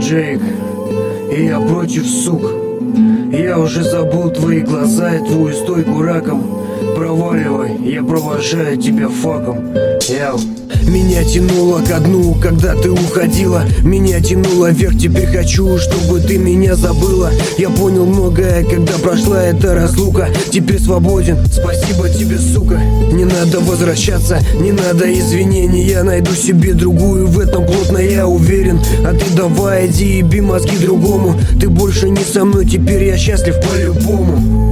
Джейк, и я против сук. Я уже забыл твои глаза и твою стойку раком. Проваливай, я провожаю тебя факом. Меня тянуло ко дну, когда ты уходила. Меня тянуло вверх, теперь хочу, чтобы ты меня забыла. Я понял многое, когда прошла эта разлука. Теперь свободен, спасибо тебе, сука. Не надо возвращаться, не надо извинений. Я найду себе другую, в этом плотно я уверен. А ты давай иди и би мозги другому. Ты больше не со мной, теперь я счастлив по-любому.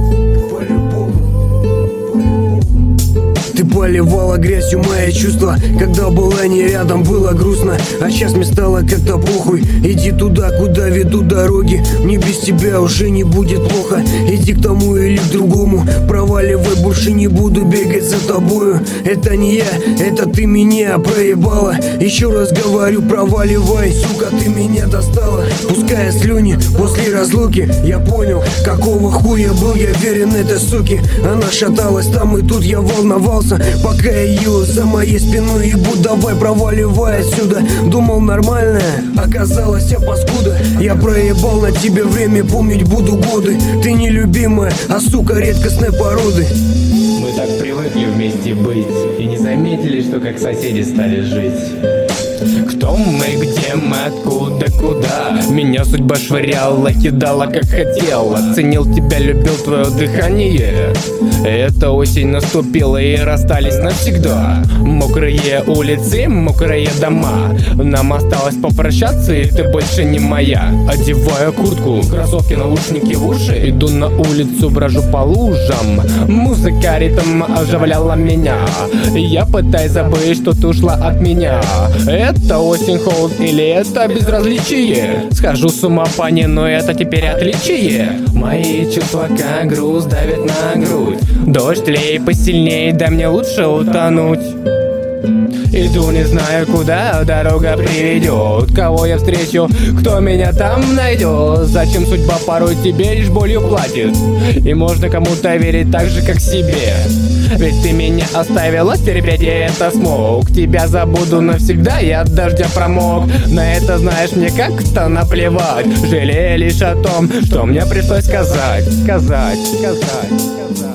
Ты поливала грязью мои чувства, когда была не рядом, было грустно. А сейчас мне стало как-то похуй. Иди туда, куда ведут дороги. Мне без тебя уже не будет плохо. Иди к тому или к другому. Проваливай, больше не буду бегать за тобою. Это не я, это ты меня проебала. Еще раз говорю, проваливай, сука, ты меня достала. Пуская слюни после разлуки, я понял, какого хуя был я верен этой суке. Она шаталась там и тут я волновался, пока ее за моей спиной ебут. Давай проваливай отсюда. Думал нормальная, оказалась я паскуда. Я проебал на тебе время, помнить буду годы. Ты нелюбимая, а сука редкостной породы. Мы так привыкли вместе быть и не заметили, что как соседи стали жить. Кто мы, где мы, откуда, куда? Меня судьба швыряла, кидала как хотела. Ценил тебя, любил твое дыхание. Эта осень наступила и расстались навсегда. Мокрые улицы, мокрые дома. Нам осталось попрощаться, и ты больше не моя. Одеваю куртку, кроссовки, наушники в уши. Иду на улицу, брожу по лужам. Музыка, ритм оживляла меня. Я пытаюсь забыть, что ты ушла от меня. Это осень, холод или это безразличие? Схожу с ума по ней, но это теперь отличие. Мои чувства как груз давят на грудь. Дождь лей посильнее, дай мне лучше утонуть. Иду, не знаю куда дорога приведет. Кого я встречу, кто меня там найдет? Зачем судьба порой тебе лишь болью платит? И можно кому-то верить так же, как себе. Ведь ты меня оставила, терпеть я это смог. Тебя забуду навсегда, я от дождя промок. На это, знаешь, мне как-то наплевать. Жалею лишь о том, что мне пришлось сказать.